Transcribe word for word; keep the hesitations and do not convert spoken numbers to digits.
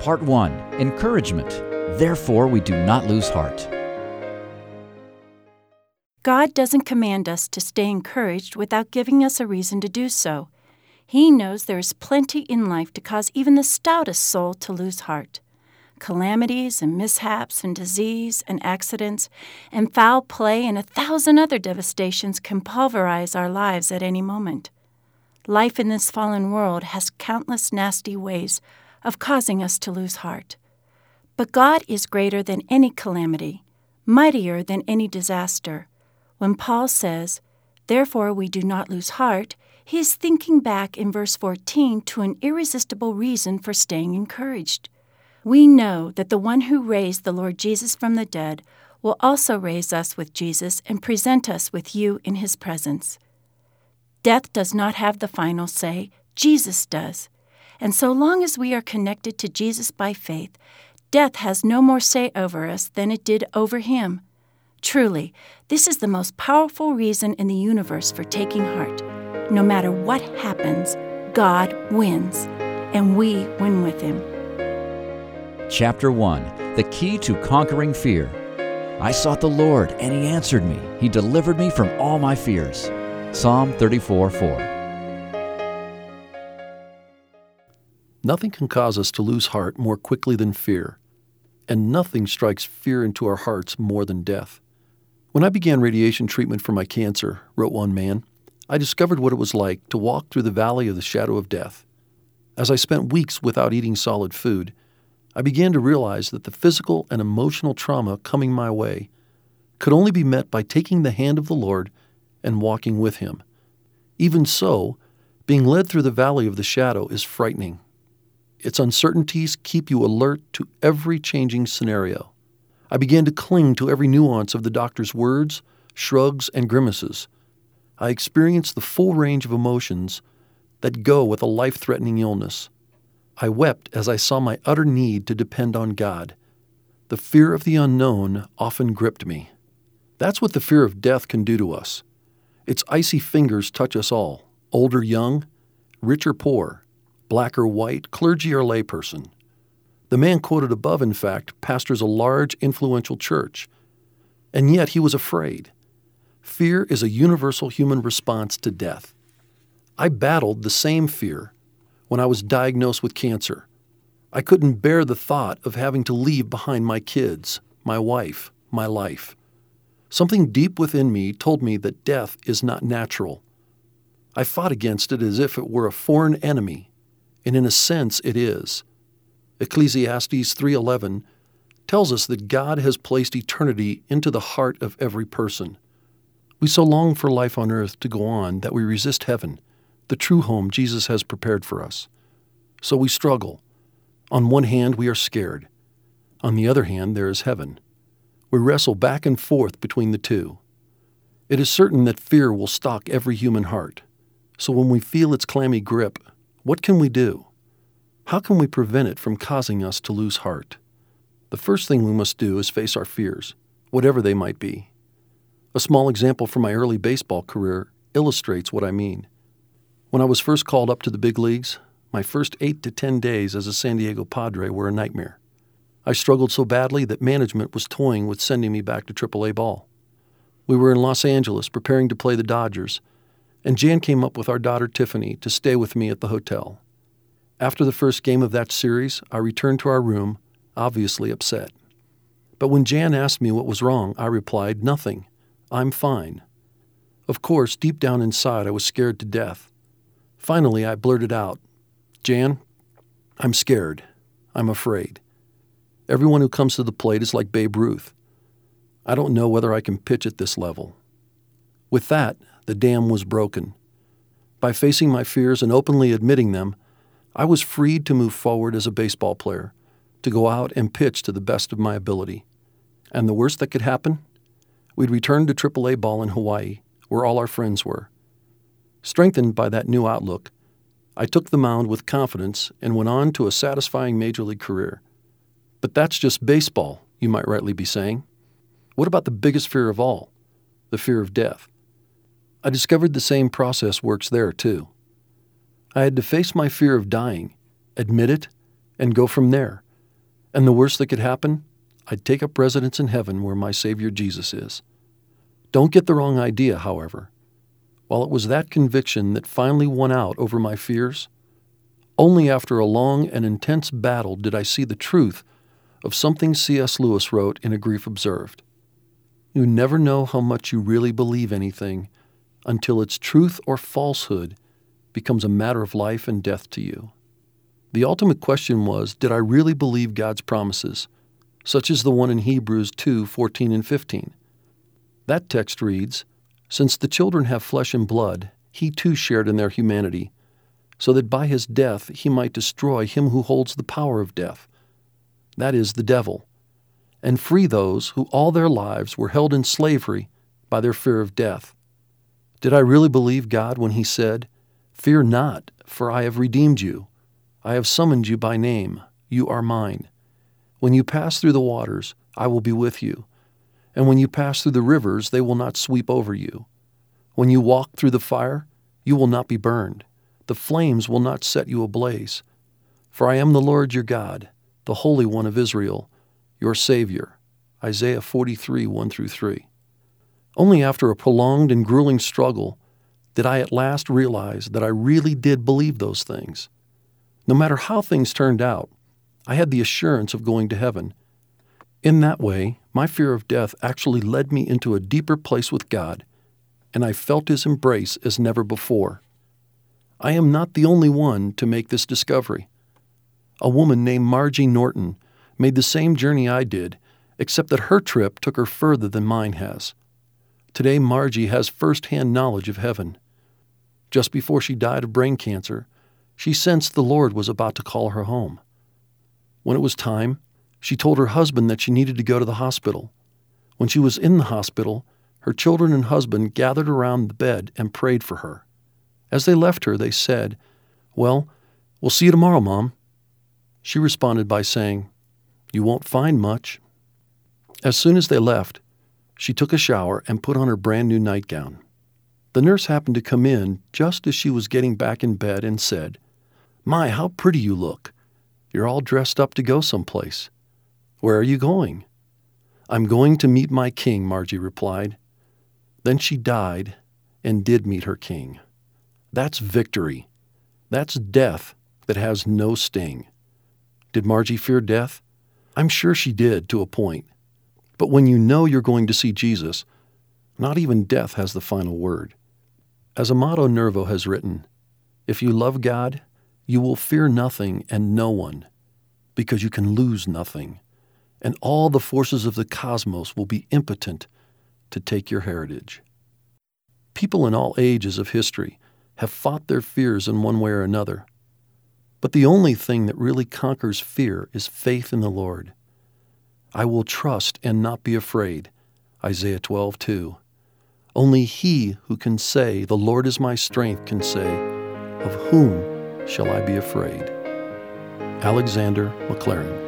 Part one, Encouragement. Therefore, we do not lose heart. God doesn't command us to stay encouraged without giving us a reason to do so. He knows there is plenty in life to cause even the stoutest soul to lose heart. Calamities and mishaps and disease and accidents and foul play and a thousand other devastations can pulverize our lives at any moment. Life in this fallen world has countless nasty ways of causing us to lose heart. But God is greater than any calamity, mightier than any disaster. When Paul says, "Therefore we do not lose heart," he is thinking back in verse fourteen to an irresistible reason for staying encouraged. We know that the one who raised the Lord Jesus from the dead will also raise us with Jesus and present us with you in his presence. Death does not have the final say, Jesus does. And so long as we are connected to Jesus by faith, death has no more say over us than it did over him. Truly, this is the most powerful reason in the universe for taking heart. No matter what happens, God wins, and we win with him. Chapter one, The Key to Conquering Fear. I sought the Lord, and he answered me. He delivered me from all my fears. Psalm thirty-four four. Nothing can cause us to lose heart more quickly than fear, and nothing strikes fear into our hearts more than death. When I began radiation treatment for my cancer, wrote one man, I discovered what it was like to walk through the valley of the shadow of death. As I spent weeks without eating solid food, I began to realize that the physical and emotional trauma coming my way could only be met by taking the hand of the Lord and walking with him. Even so, being led through the valley of the shadow is frightening. Its uncertainties keep you alert to every changing scenario. I began to cling to every nuance of the doctor's words, shrugs, and grimaces. I experienced the full range of emotions that go with a life-threatening illness. I wept as I saw my utter need to depend on God. The fear of the unknown often gripped me. That's what the fear of death can do to us. Its icy fingers touch us all, old or young, rich or poor, black or white, clergy or layperson. The man quoted above, in fact, pastors a large, influential church, and yet he was afraid. Fear is a universal human response to death. I battled the same fear when I was diagnosed with cancer. I couldn't bear the thought of having to leave behind my kids, my wife, my life. Something deep within me told me that death is not natural. I fought against it as if it were a foreign enemy, and in a sense it is. Ecclesiastes three eleven tells us that God has placed eternity into the heart of every person. We so long for life on earth to go on that we resist heaven, the true home Jesus has prepared for us. So we struggle. On one hand, we are scared. On the other hand, there is heaven. We wrestle back and forth between the two. It is certain that fear will stalk every human heart. So when we feel its clammy grip, what can we do? How can we prevent it from causing us to lose heart? The first thing we must do is face our fears, whatever they might be. A small example from my early baseball career illustrates what I mean. When I was first called up to the big leagues, my first eight to ten days as a San Diego Padre were a nightmare. I struggled so badly that management was toying with sending me back to triple A ball. We were in Los Angeles preparing to play the Dodgers, and Jan came up with our daughter Tiffany to stay with me at the hotel. After the first game of that series, I returned to our room, obviously upset. But when Jan asked me what was wrong, I replied, "Nothing. I'm fine." Of course, deep down inside, I was scared to death. Finally, I blurted out, "Jan, I'm scared. I'm afraid. Everyone who comes to the plate is like Babe Ruth. I don't know whether I can pitch at this level." With that, the dam was broken. By facing my fears and openly admitting them, I was freed to move forward as a baseball player, to go out and pitch to the best of my ability. And the worst that could happen? We'd return to triple A ball in Hawaii, where all our friends were. Strengthened by that new outlook, I took the mound with confidence and went on to a satisfying major league career. But that's just baseball, you might rightly be saying. What about the biggest fear of all, the fear of death? I discovered the same process works there, too. I had to face my fear of dying, admit it, and go from there, And the worst that could happen? I'd take up residence in heaven where my Savior Jesus is. Don't get the wrong idea, however. While it was that conviction that finally won out over my fears, only after a long and intense battle did I see the truth of something C S Lewis wrote in A Grief Observed. You never know how much you really believe anything until its truth or falsehood becomes a matter of life and death to you. The ultimate question was, did I really believe God's promises, such as the one in Hebrews two fourteen and fifteen? That text reads, "Since the children have flesh and blood, he too shared in their humanity, so that by his death he might destroy him who holds the power of death, that is, the devil, and free those who all their lives were held in slavery by their fear of death." Did I really believe God when he said, "Fear not, for I have redeemed you. I have summoned you by name. You are mine. When you pass through the waters, I will be with you. And when you pass through the rivers, they will not sweep over you. When you walk through the fire, you will not be burned. The flames will not set you ablaze. For I am the Lord your God, the Holy One of Israel, your Savior." Isaiah forty-three, one through three. Only after a prolonged and grueling struggle did I at last realize that I really did believe those things. No matter how things turned out, I had the assurance of going to heaven. In that way, my fear of death actually led me into a deeper place with God, and I felt his embrace as never before. I am not the only one to make this discovery. A woman named Margie Norton made the same journey I did, except that her trip took her further than mine has. Today, Margie has first-hand knowledge of heaven. Just before she died of brain cancer, she sensed the Lord was about to call her home. When it was time, she told her husband that she needed to go to the hospital. When she was in the hospital, her children and husband gathered around the bed and prayed for her. As they left her, they said, "Well, we'll see you tomorrow, Mom." She responded by saying, "You won't find much." As soon as they left, she took a shower and put on her brand new nightgown. The nurse happened to come in just as she was getting back in bed and said, "My, how pretty you look. You're all dressed up to go someplace. Where are you going?" "I'm going to meet my king," Margie replied. Then she died and did meet her king. That's victory. That's death that has no sting. Did Margie fear death? I'm sure she did to a point. But when you know you're going to see Jesus, not even death has the final word. As Amato Nervo has written, if you love God, you will fear nothing and no one, because you can lose nothing, and all the forces of the cosmos will be impotent to take your heritage. People in all ages of history have fought their fears in one way or another. But the only thing that really conquers fear is faith in the Lord. I will trust and not be afraid, Isaiah twelve two. Only he who can say, "The Lord is my strength," can say, "Of whom shall I be afraid?" Alexander McLaren.